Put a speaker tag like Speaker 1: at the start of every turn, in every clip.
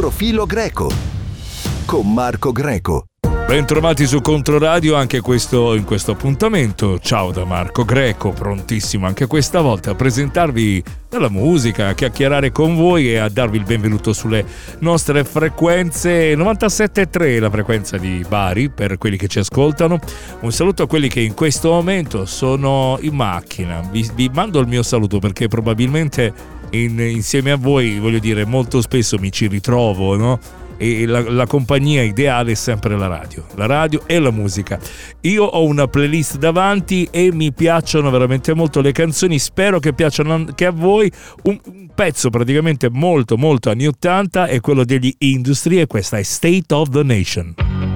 Speaker 1: Profilo Greco con Marco Greco.
Speaker 2: Bentrovati su Controradio anche in questo appuntamento. Ciao da Marco Greco, prontissimo anche questa volta a presentarvi della musica, a chiacchierare con voi e a darvi il benvenuto sulle nostre frequenze. 97.3 la frequenza di Bari per quelli che ci ascoltano. Un saluto a quelli che in questo momento sono in macchina. Vi mando il mio saluto perché probabilmente insieme a voi, voglio dire, molto spesso mi ci ritrovo, no? E la compagnia ideale è sempre la radio e la musica. Io ho una playlist davanti e mi piacciono veramente molto le canzoni, spero che piacciono anche a voi. Un pezzo praticamente molto molto anni 80 è quello degli Industry e questa è State of the Nation.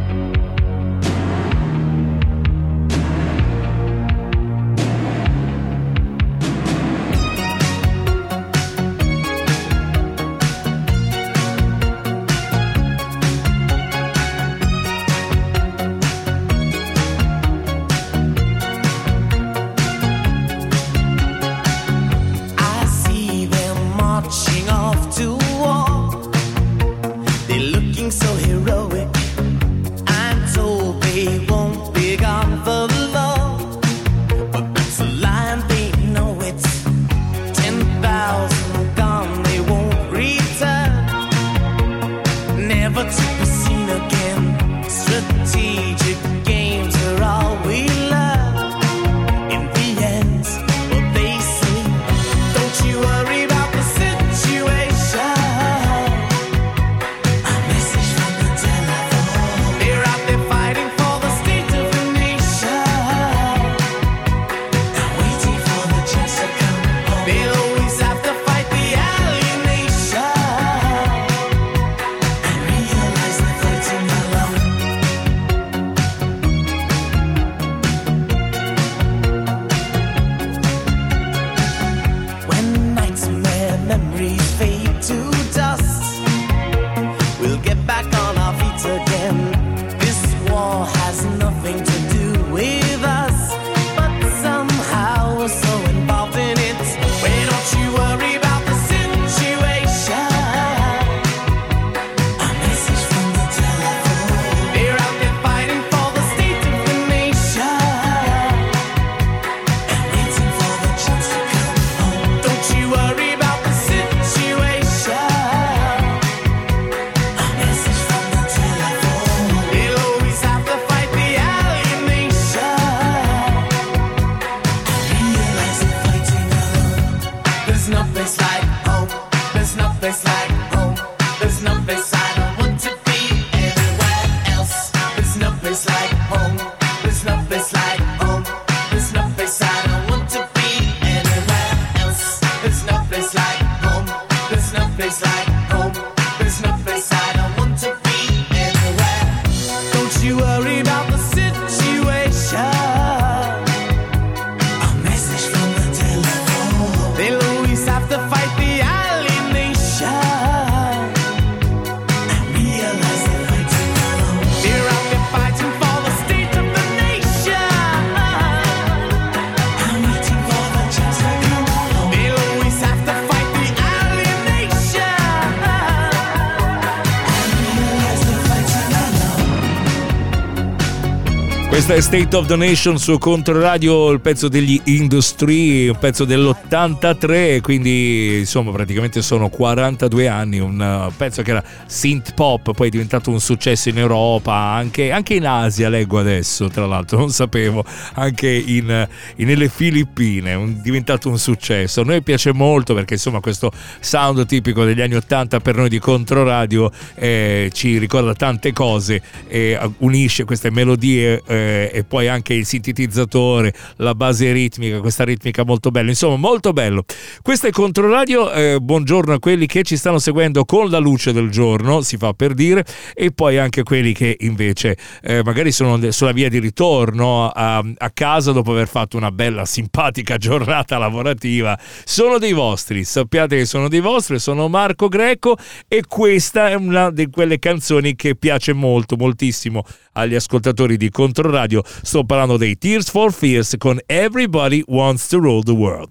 Speaker 2: Questa è State of the Nation su Controradio, il pezzo degli Industry, un pezzo dell'83, quindi insomma praticamente sono 42 anni, un pezzo che era synth pop, poi è diventato un successo in Europa, anche in Asia leggo adesso, tra l'altro non sapevo, anche nelle Filippine, è diventato un successo. A noi piace molto perché insomma questo sound tipico degli anni 80 per noi di Controradio ci ricorda tante cose, unisce queste melodie e poi anche il sintetizzatore, la base ritmica, questa ritmica molto bella, insomma molto bello. Questo è Controradio, buongiorno a quelli che ci stanno seguendo con la luce del giorno, si fa per dire, e poi anche quelli che invece magari sono sulla via di ritorno a casa dopo aver fatto una bella simpatica giornata lavorativa. Sono dei vostri, sappiate che sono dei vostri, sono Marco Greco e questa è una di quelle canzoni che piace molto, moltissimo agli ascoltatori di Controradio. Sto parlando dei Tears for Fears con Everybody Wants to Rule the World.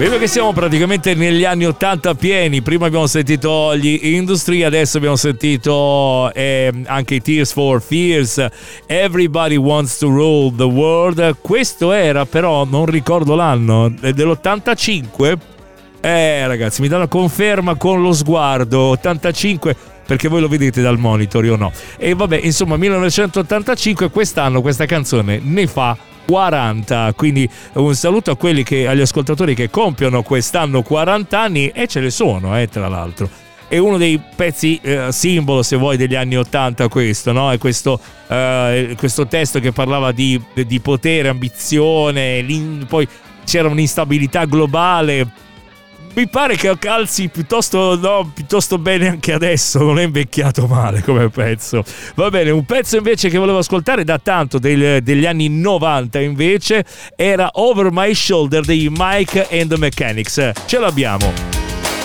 Speaker 2: Vedo che siamo praticamente negli anni 80 pieni. Prima abbiamo sentito gli Industry, adesso abbiamo sentito anche i Tears for Fears, Everybody Wants to Rule the World. Questo era però, non ricordo l'anno, dell'85. Ragazzi, mi dà la conferma con lo sguardo. 85, perché voi lo vedete dal monitor, io no. E vabbè, insomma, 1985, quest'anno questa canzone ne fa 40, quindi un saluto a quelli agli ascoltatori che compiono quest'anno 40 anni, e ce ne sono, tra l'altro. È uno dei pezzi simbolo, se vuoi, degli anni 80 questo, no? È questo testo che parlava di potere, ambizione, poi c'era un'instabilità globale. Mi pare che calzi piuttosto bene anche adesso, non è invecchiato male come pezzo. Va bene, un pezzo invece che volevo ascoltare da tanto, degli anni 90 invece, era Over My Shoulder dei Mike and the Mechanics. Ce l'abbiamo.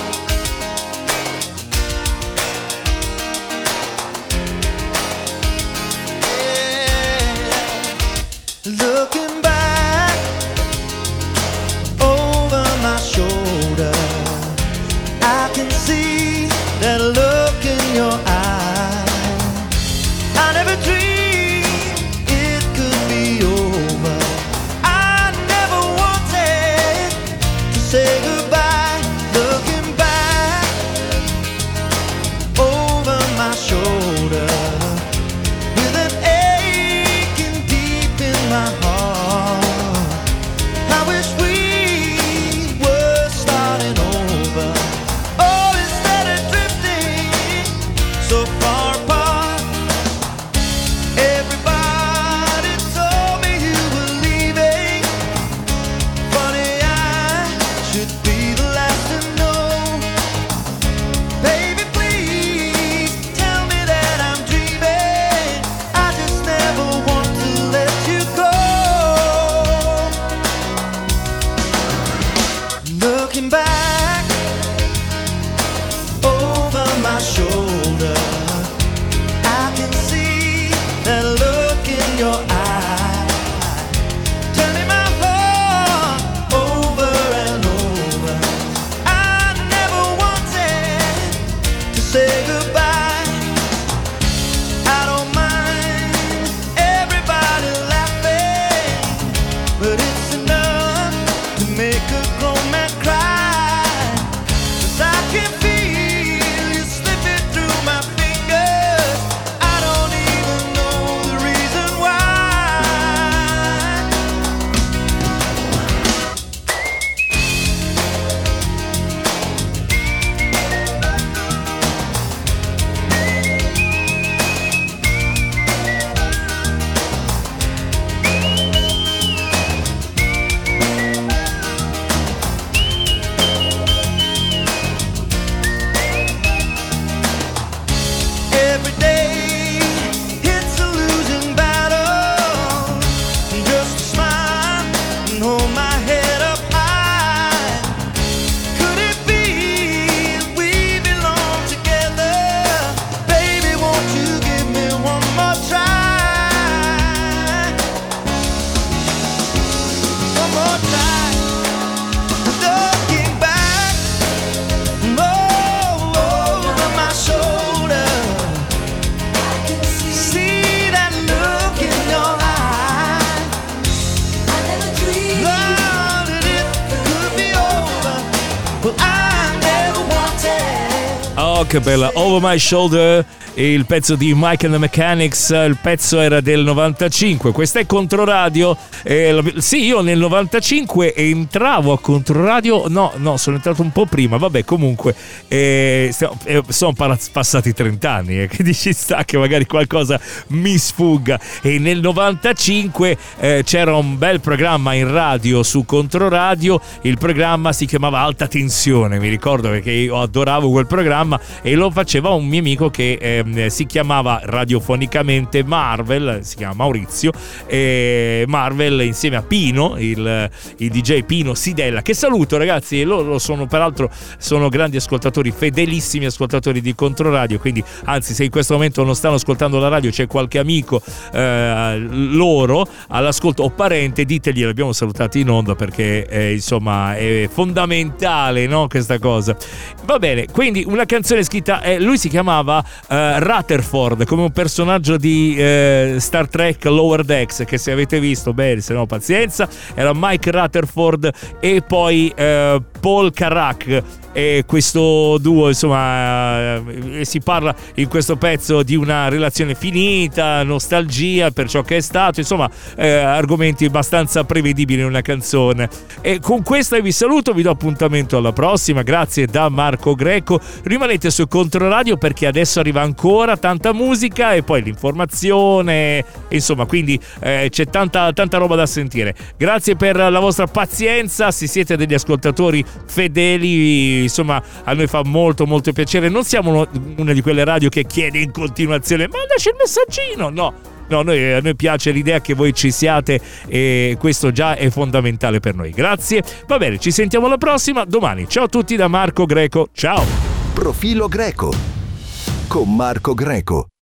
Speaker 2: Che bella, Over My Shoulder, il pezzo di Mike and the Mechanics. Il pezzo era del 95. Questa è Controradio. Sì, io nel 95 entravo a Controradio. No, sono entrato un po' prima. Vabbè, comunque sono passati 30 anni, quindi ci sta che magari qualcosa mi sfugga. E nel 95 c'era un bel programma in radio su Controradio. Il programma si chiamava Alta Tensione, mi ricordo, perché io adoravo quel programma. e lo faceva un mio amico che si chiamava radiofonicamente Marvel, si chiama Maurizio, Marvel insieme a Pino, il DJ Pino Sidella, che saluto ragazzi, loro peraltro sono grandi ascoltatori, fedelissimi ascoltatori di Controradio, quindi anzi se in questo momento non stanno ascoltando la radio, c'è qualche amico loro all'ascolto o parente, ditegli, l'abbiamo salutati in onda perché insomma è fondamentale, no, questa cosa. Va bene, quindi una canzone scritta, lui si chiamava Rutherford, come un personaggio di Star Trek Lower Decks, che se avete visto bene, se no pazienza, era Mike Rutherford e poi Paul Carrack, e questo duo insomma si parla in questo pezzo di una relazione finita, nostalgia per ciò che è stato, insomma argomenti abbastanza prevedibili in una canzone. E con questa vi saluto, vi do appuntamento alla prossima, grazie da Marco Greco, rimanete su Controradio perché adesso arriva ancora tanta musica e poi l'informazione, insomma, quindi c'è tanta roba da sentire. Grazie per la vostra pazienza, se siete degli ascoltatori fedeli, insomma a noi fa molto piacere, non siamo una di quelle radio che chiede in continuazione mandaci il messaggino, no, a noi piace l'idea che voi ci siate e questo già è fondamentale per noi. Grazie, va bene, ci sentiamo alla prossima domani. Ciao a tutti da Marco Greco, ciao.
Speaker 1: Profilo Greco con Marco Greco.